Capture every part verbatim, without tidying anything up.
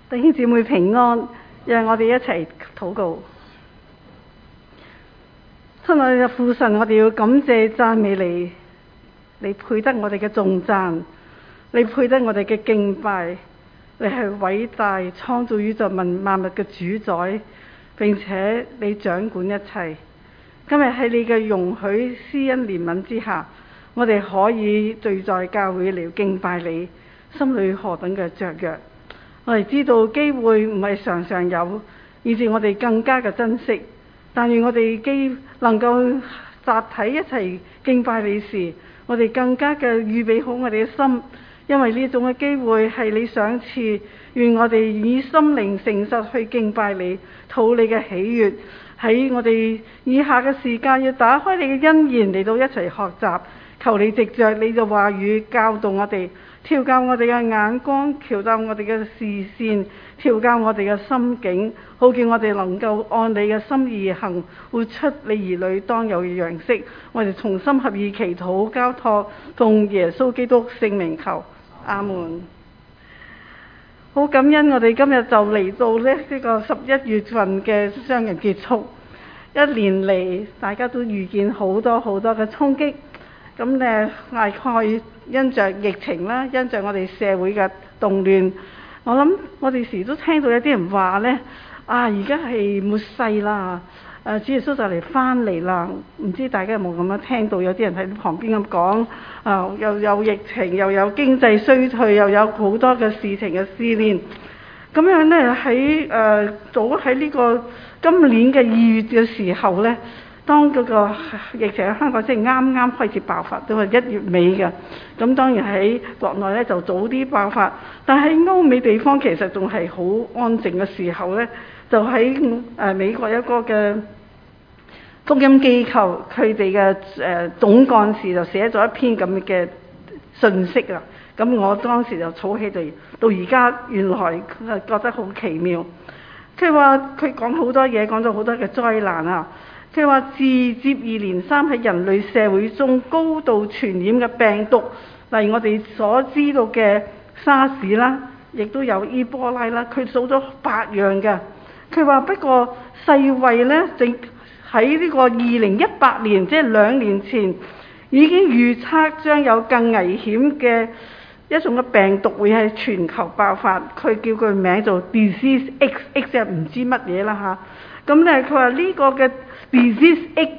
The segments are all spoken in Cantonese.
弟兄姊妹平安，讓我哋一齊禱告。親愛嘅父神，我哋要感謝讚美你，你配得我哋嘅頌讚，你配得我哋嘅敬拜，你係偉大創造宇宙萬萬物嘅主宰，並且你掌管一切。今日喺你嘅容許、施恩、憐憫之下，我哋可以聚在教會嚟敬拜你，心裏何等嘅雀躍。我哋知道機會唔係常常有，以致我哋更加嘅珍惜。但願我哋既能夠集體一齊敬拜你時，我哋更加嘅預備好我哋嘅心，因為呢種嘅機會係你賞賜。願我哋以心靈誠實去敬拜你，討你嘅喜悅。喺我哋以下嘅時間，要打開你嘅恩言嚟到一齊學習，求你藉着你嘅話語教導我哋，調教我哋嘅眼光，調教我哋嘅視線，調教我哋嘅心境，好叫我哋能夠按你嘅心意而行，活出你兒女當有嘅樣式。我哋同心合意祈禱交託，奉耶穌基督聖名求，阿門。好感恩我哋今日就嚟到呢呢個十一月份嘅雙人結束，一年嚟大家都遇見好多好多嘅衝擊，咁咧大概因着疫情啦，因着我哋社會嘅動亂，我諗我哋時都聽到有啲人話呢：「啊而家係末世啦，誒主耶穌就嚟翻嚟啦。」唔知大家有冇咁樣聽到？有啲人喺旁邊咁講，啊又有疫情，又有經濟衰退，又有好多嘅事情嘅試煉。咁樣呢，喺誒早喺呢個今年嘅二月嘅時候呢，當嗰個疫情喺香港即係啱啱開始爆發，都係一月尾嘅。咁當然喺國內呢就早啲爆發，但喺歐美地方其實仲係好安靜嘅時候呢，就喺誒美國一個嘅福音機構，佢哋嘅誒總幹事就寫咗一篇咁嘅信息啦。咁我當時就儲起嚟，到而家原來覺得好奇妙。佢話佢講好多嘢，講咗好多嘅災難啊。佢話自接二連三喺人類社會中高度傳染嘅病毒，例如我哋所知道嘅沙士啦，亦都有伊波拉啦，佢數咗八樣嘅。佢話不過世衛呢，正喺呢個二零一八年，即係兩年前已經預測將有更危險嘅一種嘅病毒會喺全球爆發。佢叫佢名做 Disease X X， 即係唔知乜嘢啦嚇。咁咧佢話呢個嘅 Disease X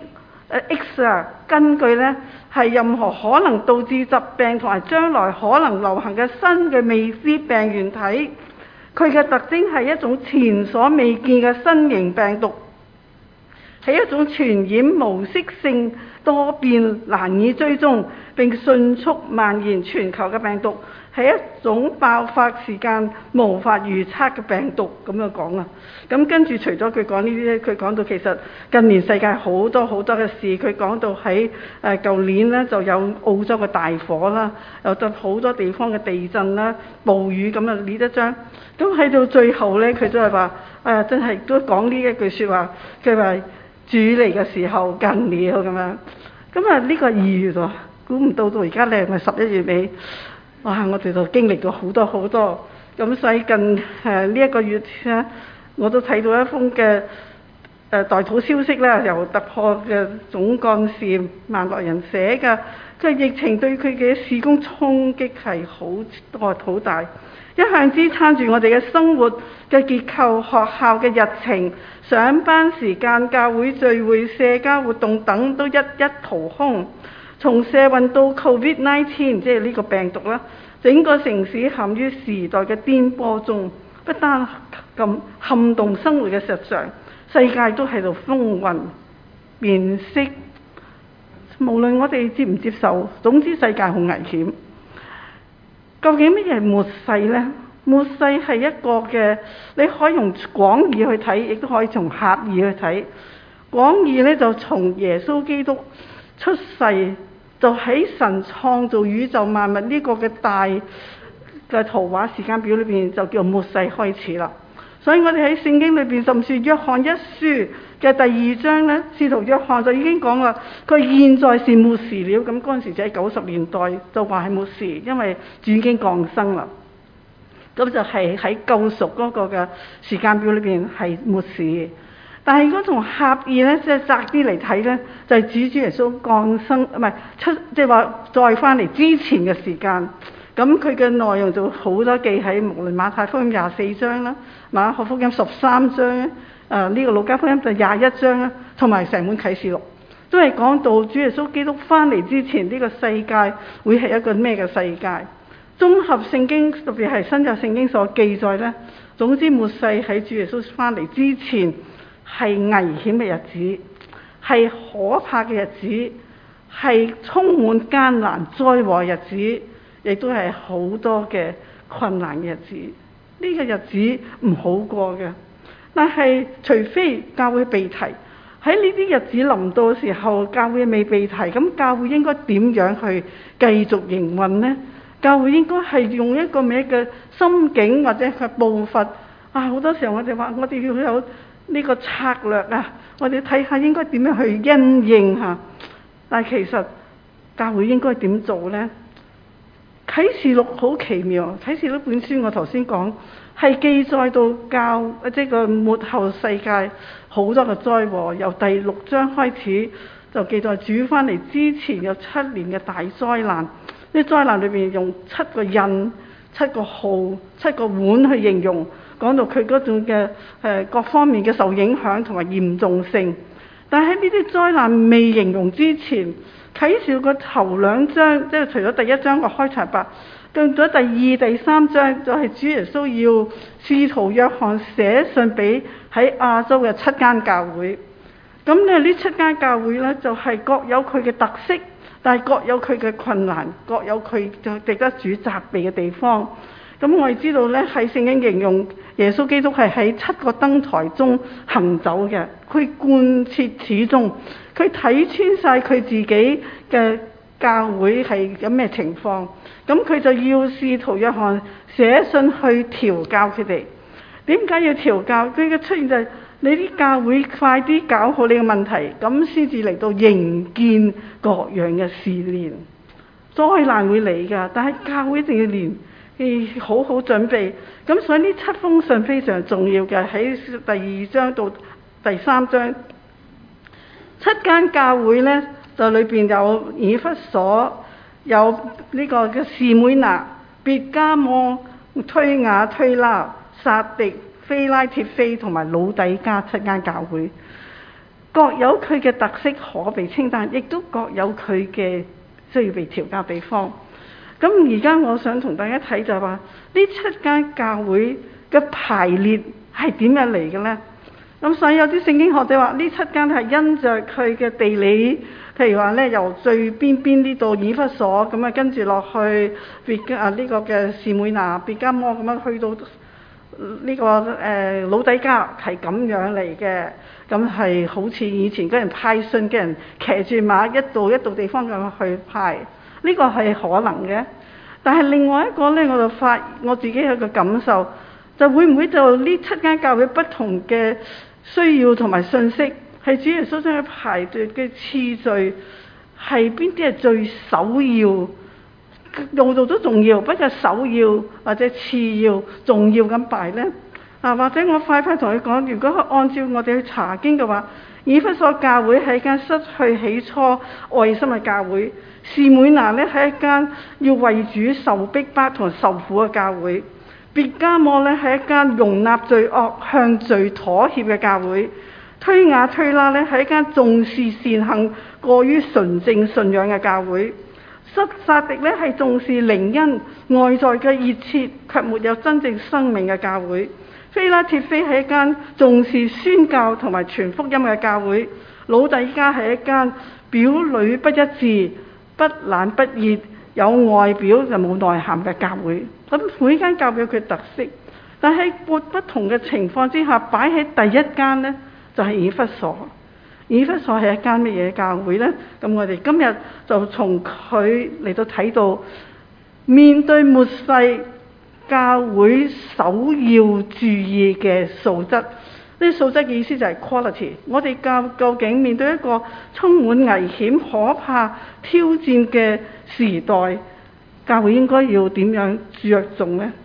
X 啊，根據呢係任何可能導致疾病同埋將來可能流行嘅新嘅未知病原體。佢嘅特徵係一種前所未見嘅新型病毒，係一種傳染模式性多變、難以追蹤並迅速蔓延全球嘅病毒，係一種爆發時間無法預測嘅病毒。咁樣講啊，咁跟住除咗佢講呢啲咧，佢講到其實近年世界好多好多嘅事。佢講到喺誒舊年呢就有澳洲嘅大火啦，有得好多地方嘅地震啦、暴雨咁啊，呢一張。咁喺到最後呢，佢都係話誒，真係都講呢一句説話，佢話主嚟嘅時候近了咁樣。咁啊呢個二月喎，估唔到到而家咧，咪十一月尾，哇！我哋就經歷咗好多好多。咁所以近誒呢一個月咧，我都睇到一封嘅誒、呃、代禱消息啦，由突破嘅總幹事萬樂人寫嘅，即係疫情對佢嘅事工衝擊係好多好大。一向支撐住我哋嘅生活嘅結構，學校嘅日程、上班時間、教會聚會、社交活動等都一一掏空。從社運到 Covid 十九，即係呢個病毒啦，整個城市陷於時代嘅顛簸中，不單咁撼動生活嘅實相，世界都喺度風雲變色。無論我哋接唔接受，總之世界好危險。究竟乜嘢係末世呢？末世係一個嘅，你可以用廣義去睇，亦都可以從狹義去睇。廣義呢，就從耶穌基督出世，就喺神創造宇宙萬物呢個嘅大嘅圖畫時間表裏邊，就叫末世開始啦。所以我哋喺聖經裏邊，甚至約翰一書嘅第二章呢，使徒約翰就已經講啦，佢現在是末時了。咁嗰陣時就喺九十年代就話係末時，因為主已經降生啦。 咁就係喺救贖嗰個嘅時間表裏邊係末時。但係如果從狹義咧，即係窄啲嚟睇咧，就係指主耶穌降生，唔係出，即係話再翻嚟之前嘅時間。咁佢嘅內容就好多記喺無論馬太福音廿四章啦，馬可福音十三章咧，誒、呃、呢、這個路加福音就廿一章啦，同埋成本啟示錄都係講到主耶穌基督翻嚟之前呢個世界會係一個咩嘅世界。綜合聖經特別係新約聖經所記載咧，總之末世喺主耶穌翻嚟之前係危險嘅日子，係可怕嘅日子，係充滿艱難災禍日子，亦都係好多嘅困難嘅日子。呢、這個日子唔好過嘅。但係除非教會被提，喺呢啲日子臨到嘅時候，教會未被提，咁教會應該點樣去繼續營運呢？教會應該係用一個咩嘅心境或者係步伐啊？好多時候我哋話我哋要有呢個策略啊，我哋睇下應該點樣去因應嚇。但係其實教會應該點做呢？啟示錄好奇妙，啟示錄本書我頭先講係記載到教即係個末後世界好多嘅災禍，由第六章開始就記載主翻嚟之前有七年嘅大災難。呢災難裏邊用七個印、七個號、七個碗去形容，講到佢嗰種嘅誒各方面嘅受影響同埋嚴重性。但係喺呢啲災難未形容之前，啟示個頭兩章，即係除咗第一章個開場白，到咗第二、第三章就係、是、主耶穌要使徒約翰寫信俾喺亞洲嘅七間教會。咁咧呢七間教會咧就係、是、各有佢嘅特色。但係各有佢嘅困難，各有佢就值得主責備嘅地方。咁我哋知道咧，喺聖經形容耶穌基督係喺七個燈台中行走嘅，佢貫徹始終，佢睇穿晒佢自己嘅教會係有咩情況。咁佢就要使徒約翰寫信去調教佢哋。點解要調教？佢嘅出現就係、是。你啲教會快啲搞好你嘅問題，咁先至嚟到迎見各樣嘅試煉。災難會嚟㗎，但係教會一定要練，誒好好準備。咁所以呢七封信非常重要嘅，喺第二章到第三章，七間教會呢，就裏邊有以弗所，有呢個嘅士每拿、別迦摩、推雅推拉、撒狄、非拉鐵非同埋老底加七間教會，各有佢嘅特色可被稱讚，亦都各有佢嘅需要被調教地方。咁而家我想同大家睇就係話，呢七間教會嘅排列係點樣嚟嘅呢？咁所以有啲聖經學者話，呢七間係因着佢嘅地理，譬如話咧由最邊邊呢度以弗所咁啊，跟住落去別啊呢個嘅士每拿、別迦摩咁樣去到。呢、這個誒、呃、老底加係咁樣嚟嘅，咁係好似以前嗰人派信嘅人騎住馬一度一度地方咁去派，呢、這個係可能嘅。但係另外一個呢，我就發我自己有個感受，就會唔會就呢七間教會不同嘅需要同埋信息，係主耶穌將佢排隊嘅次序係邊啲係最首要？度度都重要，不過首要或者次要、重要咁排呢？啊，或者我快快同佢講，如果按照我哋去查經嘅話，以弗所教會係一間失去起初愛心嘅教會，士每拿呢係一間要為主受逼迫同受苦嘅教會，別迦摩呢係一間容納罪惡、向罪妥協嘅教會，推雅推拉呢係一間重視善行過於純正信仰嘅教會。撒狄咧係重視靈恩外在嘅熱切，卻沒有真正生命嘅教會。非拉鐵非係一間重視宣教同埋傳福音嘅教會。老底加係一間表裏不一致、不冷不熱，有外表就冇內涵嘅教會。咁每間教會有佢特色，但係不不同嘅情況之下，擺喺第一間呢，就係以弗所。以弗所係一間乜嘢教會呢？咁我哋今日就從佢嚟到睇到，面對末世教會首要注意嘅素質。呢啲素質嘅意思就係 quality。我哋教究竟面對一個充滿危險、可怕、挑戰嘅時代，教會應該要點樣着重呢？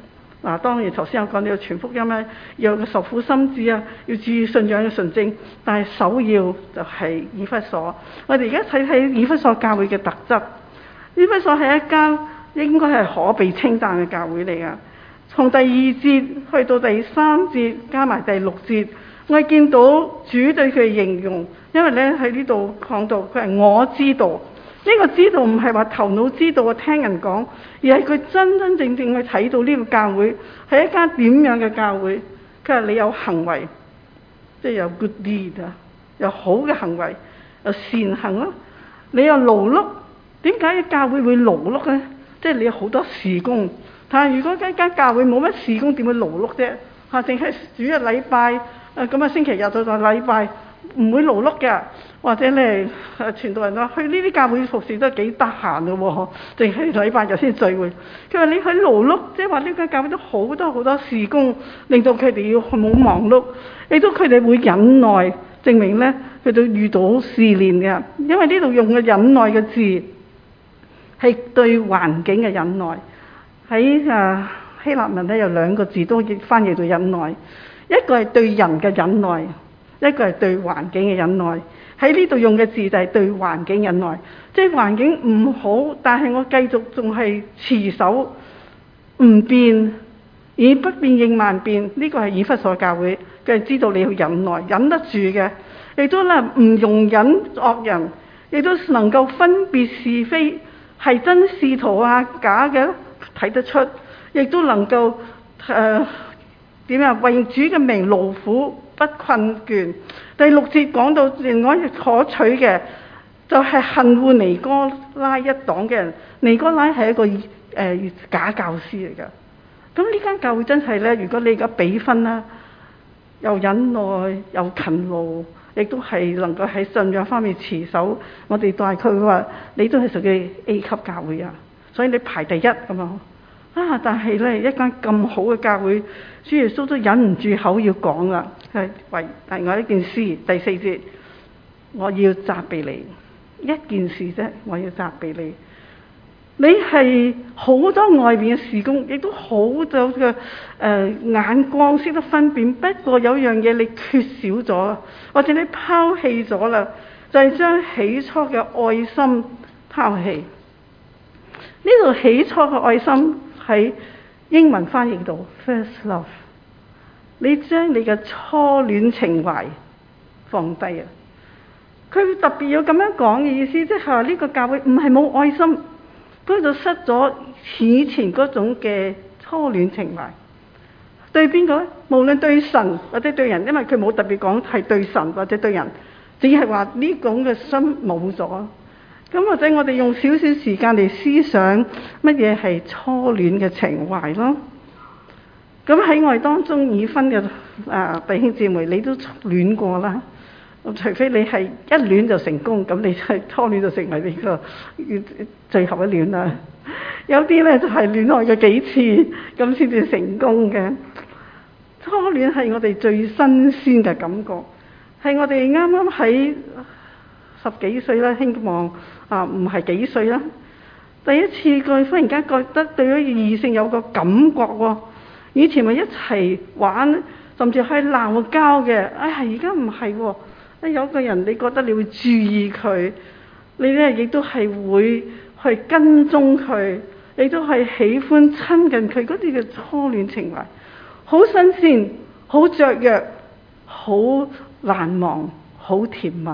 嗱，當然頭先有講到傳福音咧，要有個受苦心志啊，要注意信仰嘅純正，但係首要就係以弗所。我哋而家睇睇以弗所教會嘅特質。以弗所係一間應該係可被稱讚嘅教會嚟㗎。從第二節去到第三節加埋第六節，我哋見到主對佢嘅形容，因為咧喺呢度講到佢係我知道。呢個知道唔係話頭腦知道啊，聽人講，而係佢真真正正去睇到呢個教會係一間點樣嘅教會。佢話你有行為，即係有 good deed 啊，有好嘅行為，有善行咯。你有勞碌，點解教會會勞碌咧？即係你有好多事工。但係如果一間教會冇乜事工，點會勞碌啫？嚇，淨係主日禮拜，誒咁啊星期日到就禮拜，唔會勞碌嘅。或者咧誒傳道人話去呢啲教會服侍都係幾得閒嘅喎，淨係禮拜日先聚會。佢話你去勞碌，即係話呢間教會都好多好多事工，令到佢哋要好忙碌，亦都佢哋會忍耐，證明咧佢都遇到試煉嘅。因為呢度用嘅忍耐嘅字係對環境嘅忍耐。喺誒希臘文咧有兩個字都翻譯到忍耐，一個係對人嘅忍耐，一個係對環境嘅忍耐。喺呢度用嘅字就係對環境忍耐，即係環境唔好，但係我繼續仲係持守唔變，以不變應萬變。呢個係以弗所教會，佢係知道你要忍耐，忍得住嘅，亦都咧唔容忍惡人，亦都能夠分別是非，係真使徒啊假嘅睇得出，亦都能夠誒點啊為主嘅名勞苦不困倦。第六節講到另外一可取嘅，就係、是、恨惡尼哥拉一黨嘅人。尼哥拉係一個誒、呃、假教師嚟㗎。咁呢間教會真係咧，如果你而家比分啦，又忍耐又勤勞，亦都係能夠喺信仰方面持守，我哋大概話你都係屬於 A 級教會啊，所以你排第一咁樣啊。但係咧，一間咁好嘅教會，主耶穌都忍唔住口要講啦，係為另外一件事。第四節，我要責備你一件事啫，我要責備你。你係好多外邊嘅事工，亦都好多嘅誒眼光識得分辨。不過有樣嘢你缺少咗，或者你拋棄咗啦，就係、是、將起初嘅愛心拋棄。呢度起初嘅愛心喺英文翻譯到 first love， 你將你嘅初戀情懷放低啊！佢特別要咁樣講嘅意思，即係話呢個教會唔係冇愛心，佢就失咗以前嗰種嘅初戀情懷。對邊個咧？無論對神或者對人，因為佢冇特別講係對神或者對人，只係話呢種嘅心冇咗。咁或者我哋用少少時間嚟思想乜嘢係初戀嘅情懷咯。咁喺我哋當中已婚嘅啊弟兄姊妹，你都戀過啦。除非你係一戀就成功，咁你係初戀就成為你個最後一戀啦。有啲咧就係戀愛嘅幾次，咁先至成功嘅。初戀係我哋最新鮮嘅感覺，係我哋啱啱喺十幾歲啦，希望啊唔係幾歲啦，第一次佢忽然間覺得對咗異性有個感覺喎。以前咪一齊玩，甚至係鬧交嘅，哎呀而家唔係喎。有個人你覺得你會注意佢，你咧亦都係會去跟蹤佢，你都係喜歡親近佢，嗰啲嘅初戀情懷，好新鮮，好雀躍，好難忘，好甜蜜。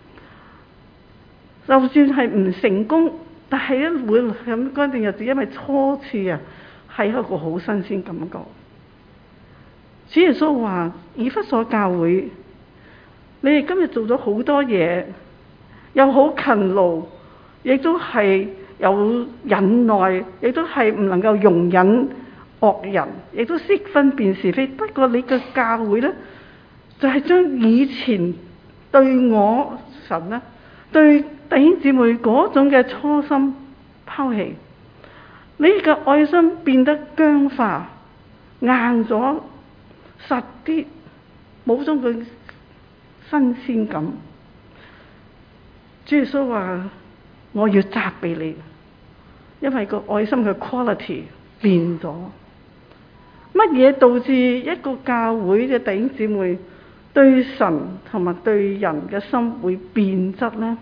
就算係唔成功，但係咧會咁嗰段日子，因為初次啊，係一個好新鮮感覺。主耶穌話：以弗所教會，你哋今日做咗好多嘢，又好勤勞，亦都係有忍耐，亦都係唔能夠容忍惡人，亦都識分辨是非。不過你嘅教會呢，就係、是、將以前對我神呢，對弟兄姊妹嗰種嘅初心拋棄，你嘅愛心變得僵化、硬咗、實啲，冇咗佢新鮮感。主耶穌話：我要責備你，因為個愛心嘅 quality 變咗。 乜嘢導致一個教會嘅弟兄姊妹對神同埋對人嘅心會變質呢？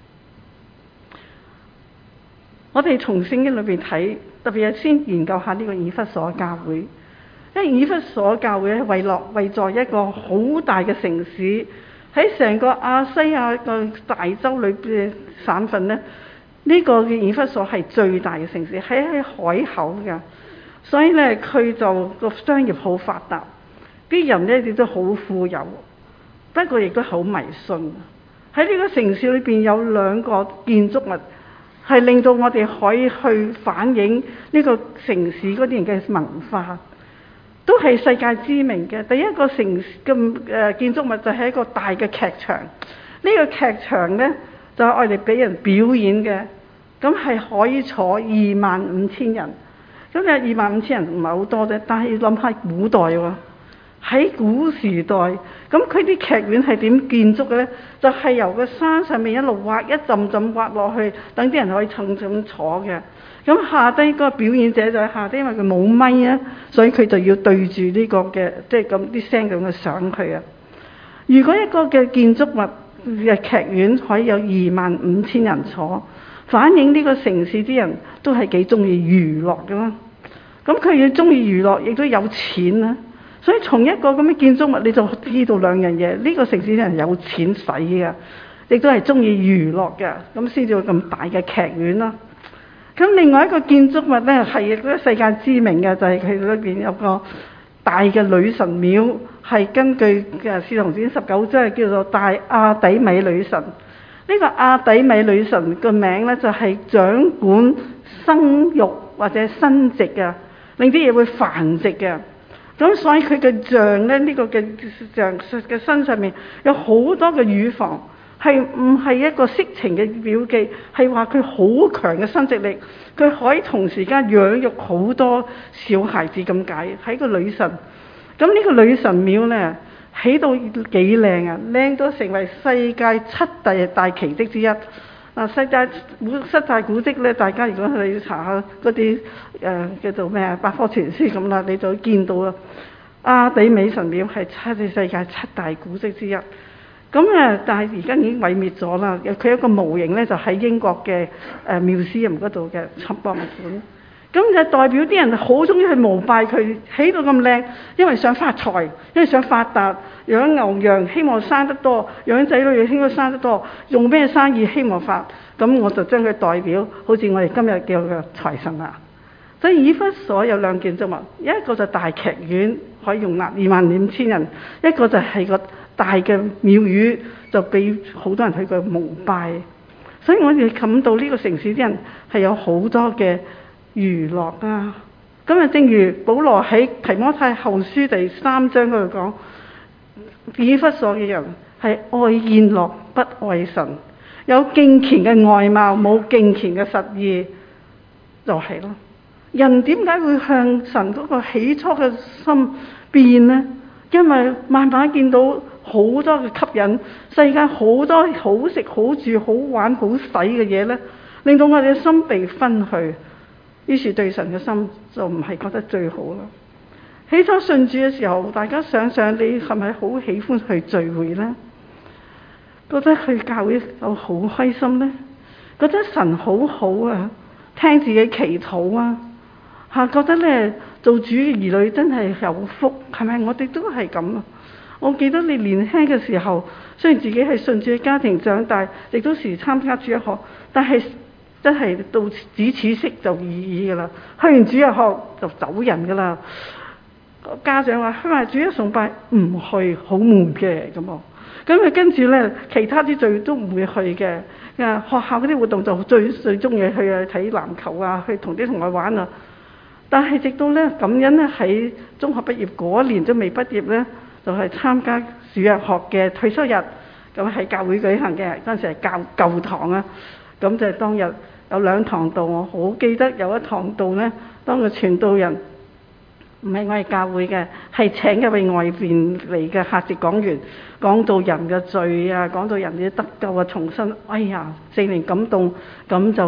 我哋從聖經裏邊睇，特別係先研究下呢個以弗所教會。因為以弗所教會係位落位在一個好大嘅城市，喺成個亞西亞個大洲裏邊省份呢，呢、這個嘅以弗所係最大嘅城市，喺喺海口嘅，所以呢，佢就個商業好發達，啲人呢亦都好富有，不過亦都好迷信。喺呢個城市裏邊有兩個建築物，係令到我哋可以去反映呢個城市嗰啲人嘅文化。都係世界知名嘅。第一個城嘅誒建築物就係一個大嘅劇場，呢、這個劇場呢，就係愛嚟俾人表演嘅，咁係可以坐二萬五千人。咁你二萬五千人唔係好多啫，但係要諗下古代喎，喺古時代，咁佢啲劇院係點建築嘅呢？就係、是、由個山上面一路挖一浸浸挖落去，等啲人可以層層坐嘅。咁下低嗰個表演者就喺下低，因為佢冇咪啊，所以佢就要對住呢個嘅，即係咁啲聲咁嘅上去啊。如果一個嘅建築物嘅劇院可以有二萬五千人坐，反映呢個城市啲人都係幾中意娛樂㗎啦。咁佢要中意娛樂，亦都有錢啦。所以從一個咁嘅建築物，你就知道兩樣嘢：呢、這個城市啲人有錢使嘅，亦都係中意娛樂嘅，咁先至會咁大嘅劇院啦。咁另外一個建築物咧，係亦都世界知名嘅，就係佢裏邊有個大嘅女神廟，係根據嘅《使徒行傳》十九章係叫做大亞底米女神。呢、這個亞底米女神個名咧，就係掌管生育或者生殖嘅，令啲嘢會繁殖嘅。咁所以佢嘅像咧，呢、這個嘅像嘅身上面有好多嘅乳房。係唔係一個色情嘅表記？係話佢好強嘅生殖力，佢可以同時間養育好多小孩子咁解。係個女神，咁呢個女神廟呢，起到幾靚啊！靚到成為世界七大大奇蹟之一。啊，世界古七大古蹟呢，大家如果去查下嗰啲誒叫做咩啊百科全書咁啦，你就會見到啦。亞底米神廟係七世界七大古蹟之一。咁誒，但係而家已經毀滅咗啦。佢一個模型咧，就喺英國嘅誒妙思人嗰度嘅博物館。咁就代表啲人好中意去膜拜佢，起到咁靚，因為想發財，因為想發達，養牛羊希望生得多，養仔女希望生得多，用咩生意希望發。咁我就將佢代表，好似我哋今日叫嘅財神啦。所以以弗所有兩件建築物，一個就大劇院可以容納二萬五千人，一個就係個大嘅廟宇，就俾好多人去個膜拜。所以我哋感到呢個城市啲人係有好多嘅娛樂啊。咁啊，正如保羅喺提摩太後書第三章嗰度講，以弗所嘅人係愛宴樂不愛神，有敬虔嘅外貌，冇敬虔嘅實意，就係、是、咯。人點解會向神嗰個起初嘅心變呢？因為慢慢見到好多嘅吸引，世界好多好食好住好玩好使嘅嘢呢，令到我哋嘅心被分去，於是對神嘅心就唔係覺得最好啦。起初信主嘅時候，大家想想你係咪好喜歡去聚會呢？覺得去教會就好開心呢？覺得神好好啊，聽自己祈禱啊，嚇覺得咧做主嘅兒女真係有福，係咪？我哋都係咁啊！我記得你年輕嘅時候，雖然自己係信主嘅家庭長大，亦都時參加主日學，但係真係到只此識就已矣噶啦。去完主日學就走人噶啦。家長話：去埋主日崇拜唔去，好悶嘅咁喎。咁佢跟住咧，其他啲聚都唔會去嘅。啊，學校嗰啲活動就最最中意去啊，睇籃球啊，去同啲同學玩啊。但係直到咧感恩咧喺中學畢業嗰年都未畢業咧，就係、是、參加主日學嘅退休日，咁喺教會舉行嘅。嗰陣時係教舊堂啊，咁就係當日有兩堂道，我好記得有一堂道咧，當個傳道人唔係我哋教會嘅，係請一位外邊嚟嘅客席講員，講到人嘅罪啊，講到人嘅得救啊，重生，哎呀，聖靈感動，咁就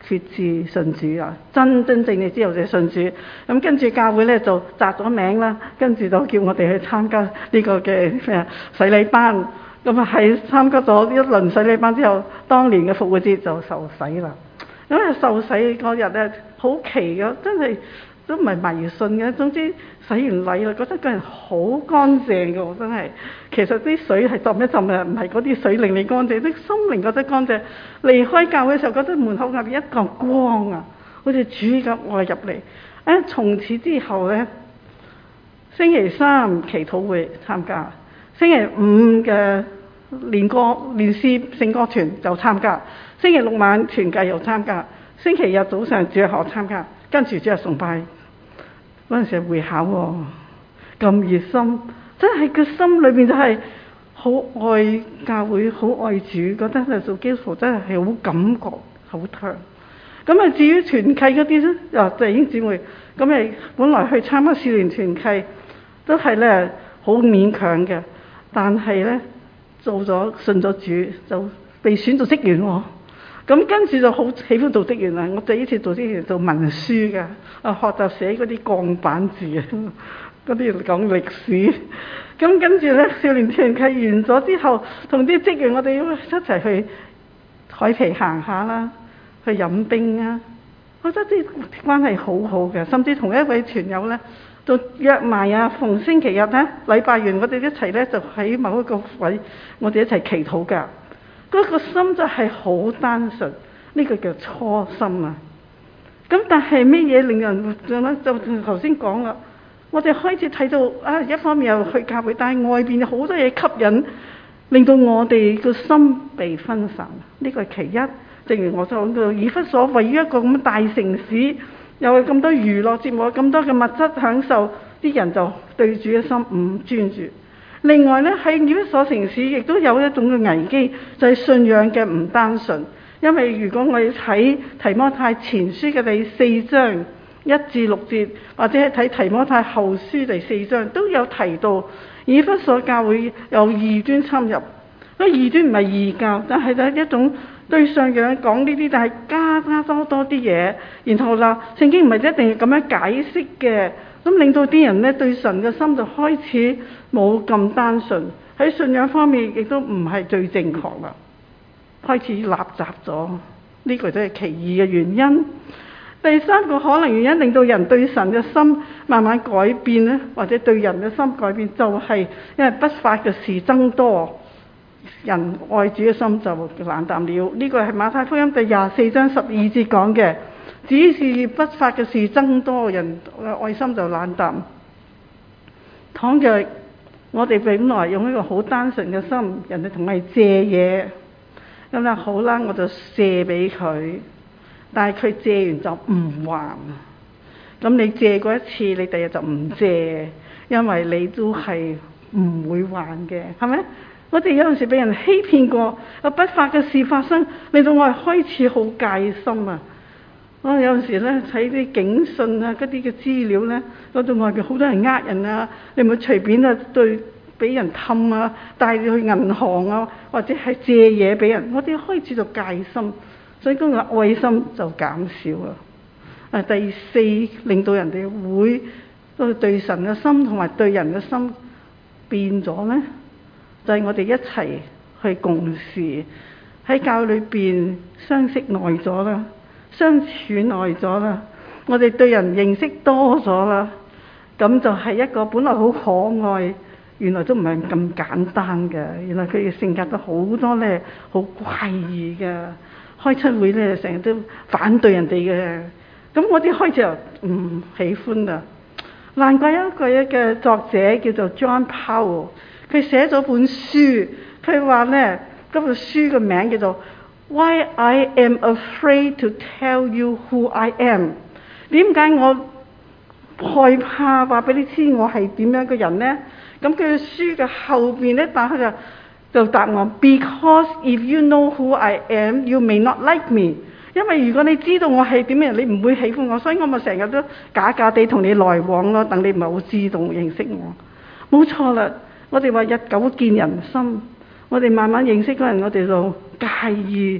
決志信主啊，真真正正之後就信主。咁跟住教會咧就摘咗名啦，跟住就叫我哋去參加呢個嘅咩洗禮班。咁啊喺參加咗一輪洗禮班之後，當年嘅復活節就受洗啦。咁啊受洗嗰日咧好奇嘅，真係都唔係迷信嘅。總之洗完禮啦，覺得個人好乾淨嘅，真係。其實啲水係浸一浸嘅，唔係嗰啲水令你乾淨，啲心靈覺得乾淨。離開教會嘅時候，覺得門口入邊一個光啊，好似主咁我入嚟。誒，從此之後咧，星期三祈禱會參加，星期五嘅練歌練詩聖歌團就參加，星期六晚團契又參加，星期日早上主日學參加，跟住主日崇拜。嗰陣時係會考喎，咁熱心，真係個心裏邊就係好愛教會，好愛主，覺得咧做基督徒真係係好感覺好強。咁啊，至於團契嗰啲咧，啊弟兄姊妹，咁誒本來去參加少年團契都係咧好勉強嘅，但係咧做咗信咗主就被選做職員喎。咁跟住就好喜歡做職員啦！我第一次做職員做文書嘅，啊學習寫嗰啲鋼板字啊，嗰啲講歷史。咁跟住咧，少年團契完咗之後，同啲職員我哋一齊去海皮行下啦，去飲冰啊。我覺得啲關係好好嘅，甚至同一位團友咧，就約埋啊，逢星期日咧，禮拜完我哋一齊咧就喺某一個位，我哋一齊祈禱㗎。嗰個心就係好單純，呢、這個叫初心啊！咁但係咩嘢令人就咧？就頭先講啦，我哋開始睇到啊，一方面又去教會，但係外邊有好多嘢吸引，令到我哋個心被分散。呢、這個係其一。正如我所講到，以弗所位於一個咁大城市，又有咁多娛樂節目，咁多嘅物質享受，啲人就對主嘅心唔專注。另外咧，喺以弗所城市亦都有一種嘅危機，就係、是、信仰嘅唔單純。因為如果我哋睇提摩太前書嘅第四章一至六節，或者係睇提摩太後書第四章，都有提到以弗所教會有異端侵入。嗰異端唔係異教，但係就一種對信仰講呢啲，但係加加多多啲嘢，然後啦，聖經唔係一定要咁樣解釋嘅。咁令到啲人咧對神嘅心就開始冇咁單純，喺信仰方面亦都唔係最正確啦，開始垃雜咗，呢個都係其二嘅原因。第三個可能原因令到人對神嘅心慢慢改變咧，或者對人嘅心改變，就係因為不法嘅事增多，人愛主嘅心就冷淡了。呢個係馬太福音第廿四章十二節講嘅。只是不法嘅事增多，人愛心就冷淡。倘若我哋本來用一個好單純嘅心，人哋同我哋借嘢，咁啊好啦，我就借俾佢，但係佢借完就唔還。咁你借過一次，你第日就唔借，因為你都係唔會還嘅，係咪？我哋有陣時俾人欺騙過，有不法嘅事發生，令到我哋開始好戒心啊！我有陣時咧睇啲警訊啊，嗰啲嘅資料咧，嗰度外邊好多人呃人啊，你唔好隨便啊對俾人氹啊，帶你去銀行啊，或者係借嘢俾人，我哋開始就戒心，所以嗰個愛心就減少啦。啊，第四令到人哋會對對神嘅心同埋對人嘅心變咗咧，就係、是、我哋一齊去共事喺教裏邊相識耐咗啦。相處耐咗啦，我哋對人認識多咗啦，咁就係一個本來好可愛，原來都唔係咁簡單嘅。原來佢嘅性格都好多咧，好怪異嘅，開親會咧成日都反對人哋嘅。咁我啲開始又唔喜歡啦。難怪有一個嘅作者叫做 John Powell， 佢寫咗本書，佢話咧嗰本書嘅名叫做Why I am afraid to tell you who I am。 點解我害怕話俾你知我係點樣嘅人呢？咁佢嘅書嘅後邊咧，打開就就答案 Because if you know who I am, you may not like me。 因為如果你知道我係點樣，你唔會喜歡我，所以我咪成日都假假地同你來往咯，等你唔係好知道認識我。冇錯啦，我哋話日久見人心。我哋慢慢認識嗰人，我哋就介意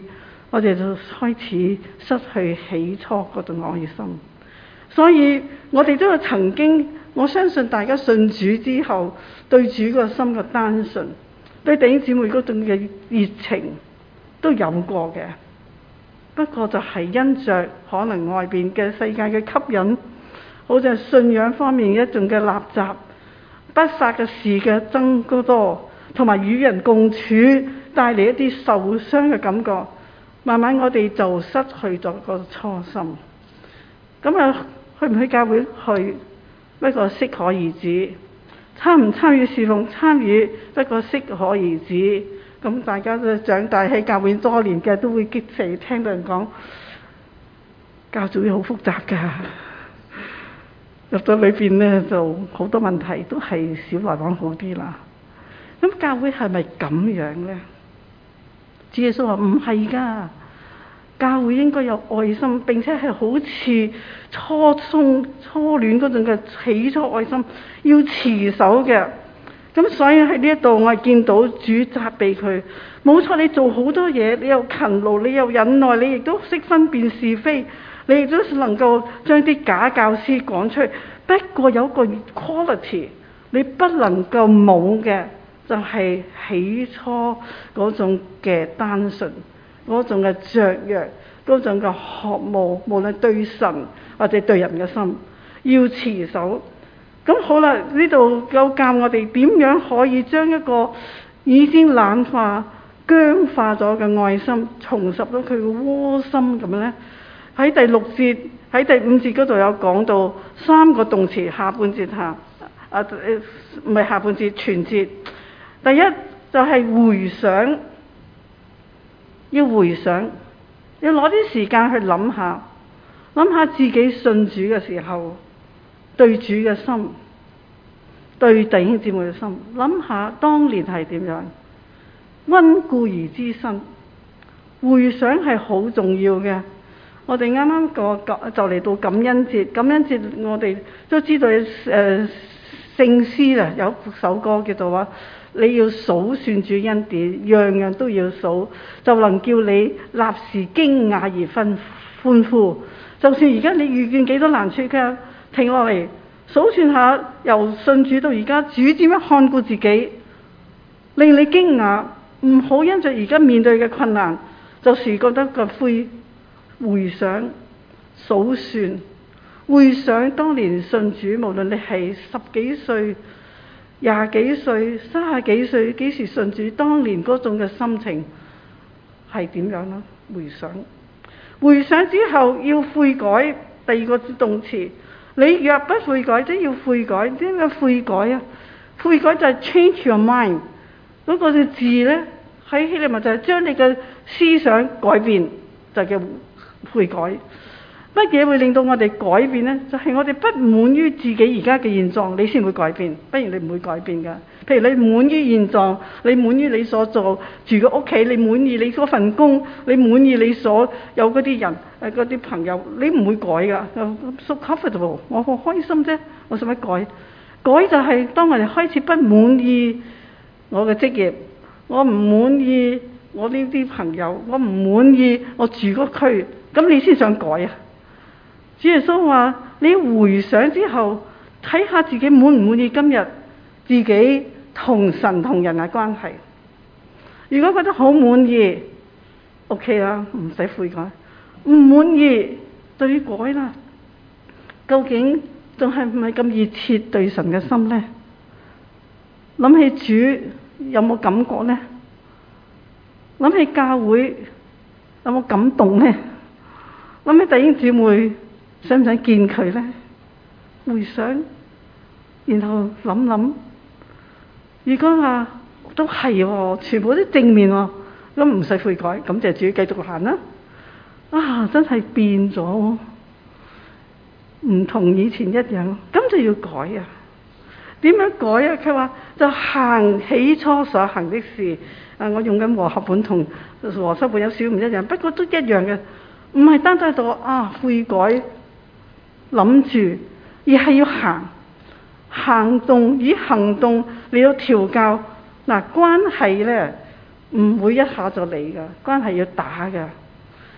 我哋就開始失去起初嗰種愛心。所以我哋都有曾經，我相信大家信主之後，對主個心嘅單純，對弟兄姊妹嗰種嘅熱情都有過嘅。不過就係因着可能外邊嘅世界嘅吸引，好似係信仰方面一種嘅垃圾，不法嘅事嘅增多，同埋與人共處帶嚟一啲受傷嘅感覺，慢慢我哋就失去咗個初心。咁啊，去唔去教會去？不過適可而止。參唔參與侍奉？參與，不過適可而止。咁大家都長大喺教會多年嘅，都會激氣聽到人講教主好複雜㗎。入咗裏邊呢，就好多問題都係少來往好啲啦。咁教會係咪咁樣呢？主耶穌話唔係㗎。教會應該有愛心，並且係好似初中初戀嗰種嘅起初愛心，要持守嘅。咁所以喺呢一度我係見到主責備佢，冇錯，你做好多嘢，你又勤勞，你又忍耐，你亦都識分辨是非，你亦都能夠將啲假教師講出去。不過有個 quality 你不能夠冇嘅，就係起初嗰種嘅單純，嗰種嘅雀躍，嗰種嘅渴慕，無論對神或者對人嘅心，要持守。咁好啦，呢度有教我哋點樣可以將一個已經冷化、僵化咗嘅愛心，重拾到佢嘅窩心咁呢？喺第六節、喺第五節嗰度有講到三個動詞，下半節下啊，唔係下半節，全節。第一就係、是、回想。要回想，要攞啲時間去諗下，諗下自己信主嘅時候，對主嘅心，對弟兄姊妹嘅心，諗下當年係點樣，溫故而知新。回想係好重要嘅。我哋啱啱個就嚟到感恩節，感恩節我哋都知道誒、呃、聖詩啊，有首歌叫做話，你要數算主恩典，樣樣都要數，就能叫你立時驚訝而歡歡呼。就算而家你遇見幾多難處嘅，停落嚟數算下，由信主到而家，主點樣看顧自己，令你驚訝。唔好因着而家面對嘅困難，就是覺得個灰。回想數算，回想當年信主，無論你係十幾歲、廿幾歲、三十幾歲，幾時信主，當年嗰種嘅心情係點樣呢？回想，回想之後要悔改。第二個動詞，你若不悔改，即要悔改。點解悔改啊？悔改就係 change your mind。嗰個字呢，喺希臘文就係將你嘅思想改變，就叫悔改。乜嘢會令到我哋改變呢？就係、是、我哋不滿於自己而家嘅現狀，你先會改變，不然你唔會改變噶。譬如你滿於現狀，你滿於你所做住嘅屋企，你滿意你嗰份工，你滿意你所有嗰啲人誒嗰啲朋友，你唔會改噶。So comfortable， 我好開心啫，我使乜改？改就係當我哋開始不滿意我嘅職業，我唔滿意我呢啲朋友，我唔滿意我住嗰區，咁你先想改啊？主耶穌話：你回想之後，睇下自己滿唔滿意今日自己同神同人嘅關係。如果覺得好滿意 ，OK 啦，唔使悔改；唔滿意就要改啦。究竟仲係唔係咁熱切對神嘅心呢？諗起主有冇感覺呢？諗起教會有冇感動呢？諗起弟兄姊妹想唔想見佢呢？回想，然後諗諗，如果話都係喎，全部都正面喎，咁唔使悔改，感謝主，繼續行啦。啊，真係變咗，唔同以前一樣，咁就要改啊！點樣改啊？佢話就行起初所行的事。啊，我用緊和合本同和修本有少唔一樣，不過都一樣嘅，唔係單單喺度啊悔改諗住，而係要行行動，以行動嚟到調教。嗱、啊，關係咧唔會一下就嚟噶，關係要打噶。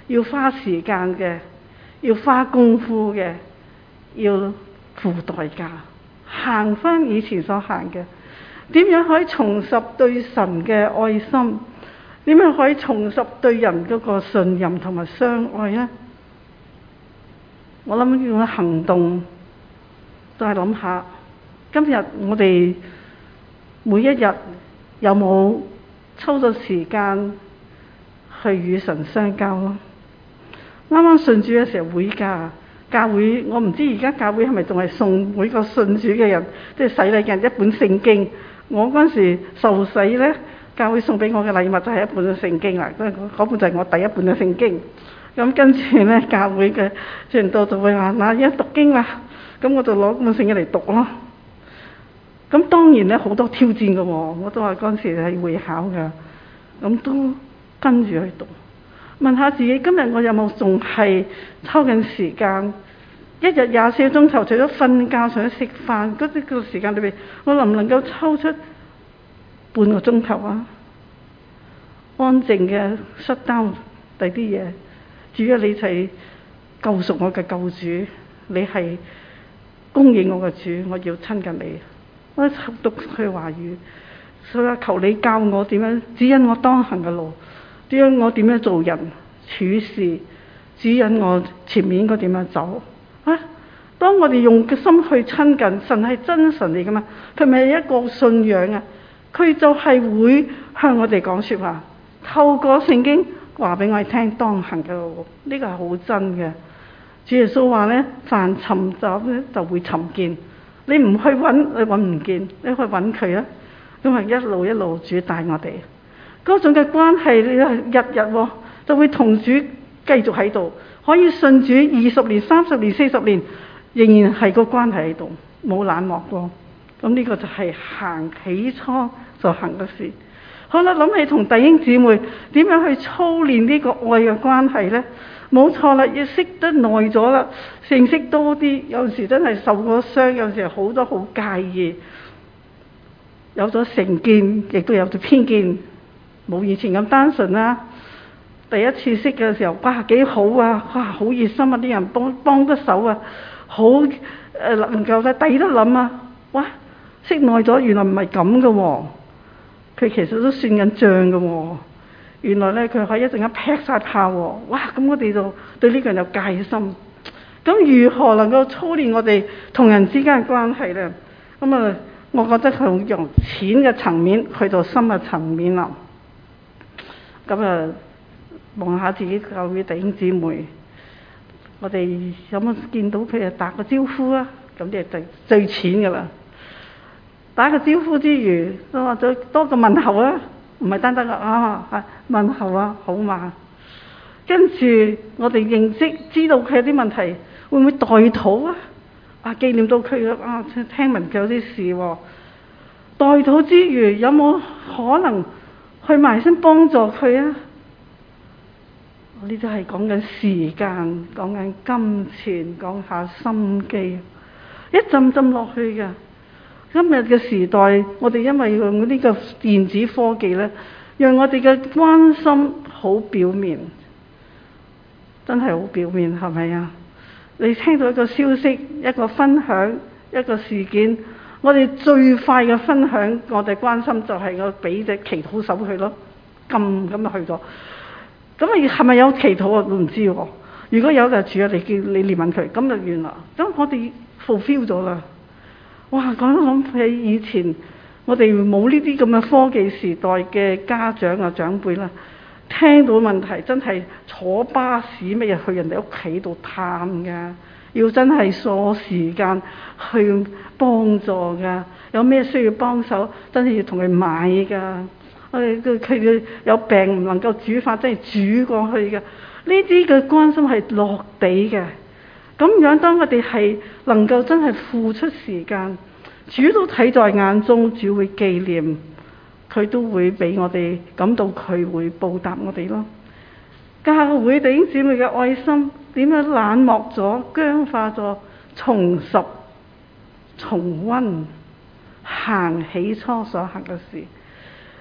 要花時間嘅，要花功夫嘅，要付代價，行翻以前所行嘅。點樣可以重拾對神嘅愛心？點樣可以重拾對人嗰個信任同埋相愛呢？我諗要用行動，都係諗下今日我哋每一日有冇抽咗時間去與神相交咯？啱啱信主嘅時候會㗎，教會我唔知而家教會係咪仲係送每個信主嘅人，即係洗禮嘅人一本聖經。我嗰陣時受洗咧，教會送俾我嘅禮物就係一本聖經啦，嗰本就係我第一本嘅聖經。咁跟住咧，教會嘅傳道就會話：嗱，而家讀經啦，咁我就攞本聖經嚟讀咯。咁當然咧，好多挑戰嘅喎，我都話嗰陣時係會考嘅，咁都跟住去讀。問下自己，今日我有冇仲係抽緊時間？一日廿四個鐘頭，除咗瞓覺，除咗食飯嗰啲個時間裏邊，我能唔能夠抽出半個鐘頭啊？安靜嘅失擔第啲嘢，主啊，你係救贖我嘅救主，你係供應我嘅主，我要親近你。我讀佢話語，所以求你教我點樣指引我當行嘅路，指引我點樣做人處事，指引我前面應該點樣走。啊！當我哋用嘅心去親近神，係真神嚟噶嘛？佢咪係一個信仰啊？佢就係會向我哋講說話，透過聖經話俾我哋聽當行嘅路，呢個係好真嘅。主耶穌話咧：凡尋找咧就會尋見，你唔去揾，你揾唔見，你去揾佢啊！咁係一路一路主帶我哋嗰種嘅關係，你日日就會同主繼續喺度。可以信主二十年、三十年、四十年，仍然係個關係喺度，冇冷漠過。咁呢個就係行起初就行嘅事。好啦，諗起同弟兄姊妹點樣去操練呢個愛嘅關係呢？冇錯啦，要識得耐咗啦，認識多啲。有時真係受過傷，有時好多好介意，有咗成見，亦都有咗偏見，冇以前咁單純啦。第一次識嘅時候，哇幾好啊，哇好熱心啊，啲人幫幫得手啊，好誒、呃、能夠咧抵得諗啊，哇識耐咗原來唔係咁嘅喎，佢其實都算緊賬嘅喎，原來咧佢可以一陣間劈晒炮喎，哇咁我哋就對呢個人有戒心。咁如何能夠操練我哋同人之間嘅關係咧？咁啊，我覺得佢由淺嘅層面去到深嘅層面啦。咁啊〜望下自己教會弟兄姊妹，我哋有冇見到佢啊？打個招呼啊！咁啲就最淺噶啦。打個招呼之餘，都話再多個問候啊，唔係單單個啊問候啊，好嘛？跟住我哋認識知道佢有啲問題，會唔會代禱啊？啊，紀念到佢啊，聽聞佢有啲事喎、啊。代禱之餘，有冇可能去埋身幫助佢啊？呢啲係講緊時間，講緊金錢，講下心機，一浸浸落去嘅。今日嘅時代，我哋因為用呢個電子科技咧，讓我哋嘅關心好表面，真係好表面，係咪啊？你聽到一個消息，一個分享，一個事件，我哋最快嘅分享，我哋關心就係我俾隻祈禱手佢咯，撳咁就去咗。咁啊，係咪有祈禱啊？我唔知喎。如果有就主啊，你叫你憐憫佢，咁就完啦。咁我哋 fulfill 咗啦。哇！講諗起以前，我哋冇呢啲咁嘅科技時代嘅家長啊長輩啦，聽到問題真係坐巴士乜嘢去人哋屋企度探㗎，要真係鎖時間去幫助㗎。有咩需要幫手，真係要同佢買㗎。我哋佢佢有病唔能夠煮飯，真係煮過去嘅。呢啲嘅關心係落地嘅。咁樣當我哋係能夠真係付出時間，主都睇在眼中，主會紀念，佢都會俾我哋感到佢會報答我哋咯。教會弟兄姊妹嘅愛心點樣冷漠咗、僵化咗，重拾、重溫，行起初所行嘅事。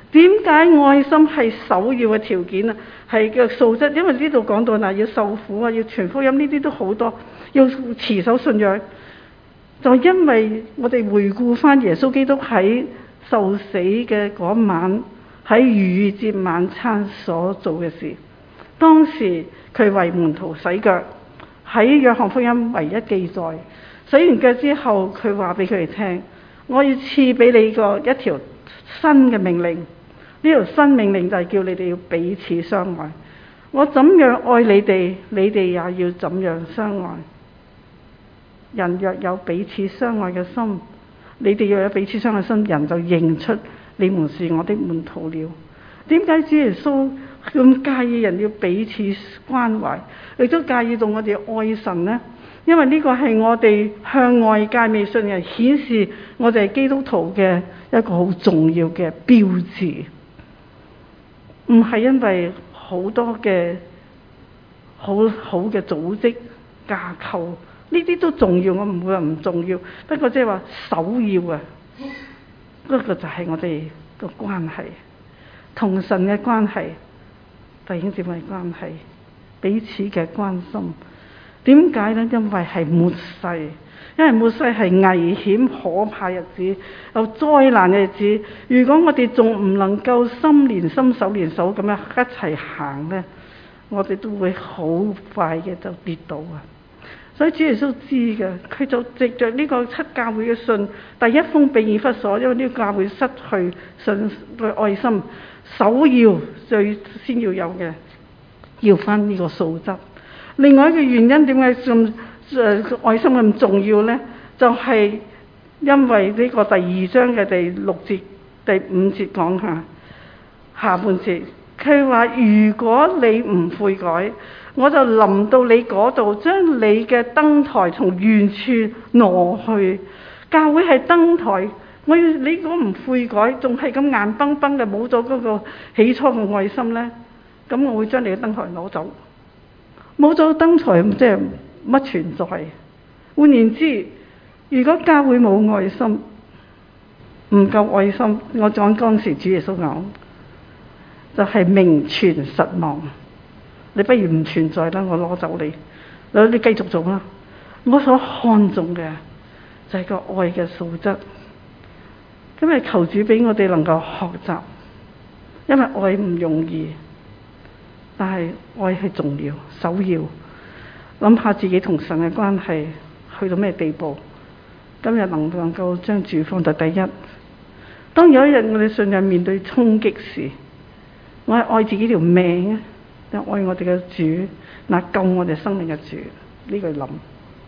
點解愛心係首要嘅條件啊？係嘅素質，因為呢度講到嗱，要受苦啊，要傳福音，呢啲都好多，要持守信仰。就因為我哋回顧翻耶穌基督喺受死嘅嗰晚，喺逾越節晚餐所做嘅事。當時佢為門徒洗腳，喺約翰福音唯一記載。洗完腳之後，佢話俾佢哋聽：我要賜俾你個一條新嘅命令。呢條新命令就係叫你哋要彼此相愛。我怎樣愛你哋，你哋也要怎樣相愛。人若有彼此相愛嘅心，你哋若有彼此相愛嘅心，人就認出你們是我的門徒了。點解主耶穌咁介意人要彼此關懷，亦都介意到我哋愛神呢？因為呢個係我哋向外界未信人顯示我哋係基督徒嘅一個好重要嘅標誌。唔係因為好多嘅好好嘅組織架構，呢啲都重要，我唔會話唔重要。不過即係話首要啊，嗰個就係我哋個關係，同神嘅關係，弟兄姊妹關係，彼此嘅關心。點解呢？因為係末世。因為末世係危險可怕日子，有災難嘅日子。如果我哋仲唔能夠心連心手連手咁樣一齊行呢，我哋都會好快嘅就跌倒啊！所以主耶穌知嘅，佢就藉着呢個七教會嘅信，第一封俾以弗所，因為呢個教會失去信嘅愛心，首要最先要有嘅，要翻呢個素質。另外一個原因點解咁？誒、呃、愛心咁重要呢？就係、是、因為呢個第二章嘅第六節、第五節講下下半節，佢話：如果你唔悔改，我就臨到你嗰度，將你嘅燈台從原處挪去。教會係燈台，我要你如果唔悔改，仲係咁硬崩崩嘅，冇咗嗰個起初嘅愛心呢，咁我會將你嘅燈台攞走。冇咗燈台，即係乜存在？換言之，如果教會冇愛心，唔夠愛心，我講當時主耶穌講，就係、是、名存實亡。你不如唔存在啦，我攞走你，你你繼續做啦。我所看重嘅就係個愛嘅素質。今日求主俾我哋能夠學習，因為愛唔容易，但係愛係重要、首要。諗下自己同神嘅關係去到咩地步？今日能唔能夠將主放在第一？當有一日我哋信仰面對衝擊時，我係愛自己條命啊，定愛我哋嘅主，嗱救我哋生命嘅主？呢個諗。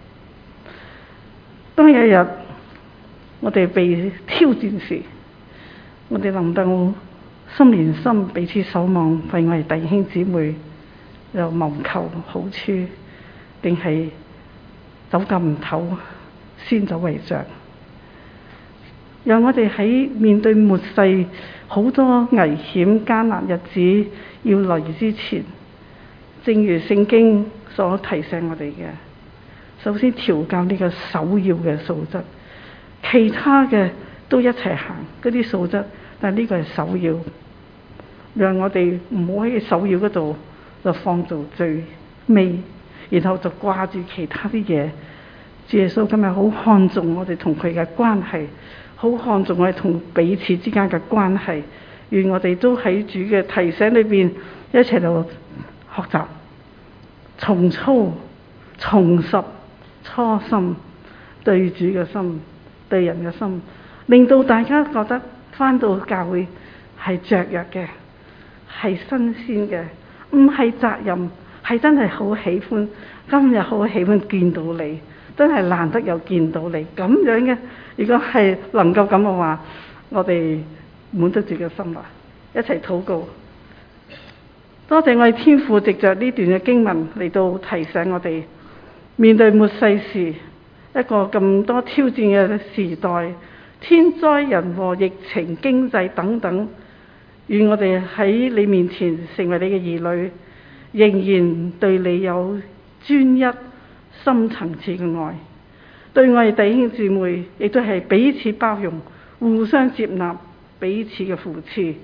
當有一日我哋被挑戰時，我哋能夠心連心彼此守望，為我哋弟兄姊妹又謀求好處，定係走咁唔唞，先走為上？讓我哋喺面對末世好多危險艱難日子要嚟之前，正如聖經所提醒我哋嘅，首先調教呢個首要嘅素質，其他嘅都一齊行嗰啲素質，但係呢個係首要。讓我哋唔好喺首要嗰度就放到最尾，然後就掛住其他啲嘢。主耶穌今日好看重我哋同佢嘅關係，好看重我哋同彼此之間嘅關係。願我哋都喺主嘅提醒裏邊一齊度學習，重操重拾初心，對主嘅心，對人嘅心，令到大家覺得返到教會係雀躍嘅，係新鮮嘅，唔係責任，係真係好喜歡。今日好喜歡見到你，真係難得有見到你咁樣嘅。如果係能夠咁嘅話，我哋滿足自己嘅心啦，一齊禱告。多謝我哋天父藉着呢段嘅經文嚟到提醒我哋，面對末世時一個咁多挑戰嘅時代，天災人禍、疫情、經濟等等，願我哋喺你面前成為你嘅兒女，仍然對你有專一深層次嘅愛，對我哋弟兄姊妹亦都係彼此包容、互相接納、彼此嘅扶持，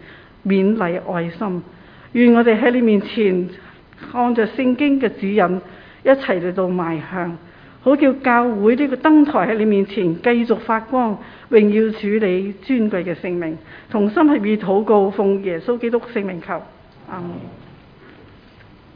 勉勵愛心。願我哋喺你面前按着聖經嘅指引，一齊嚟到邁向，好叫教會呢個燈台喺你面前繼續發光，榮耀主你尊貴嘅聖名。同心合意禱告，奉耶穌基督聖名求，阿們。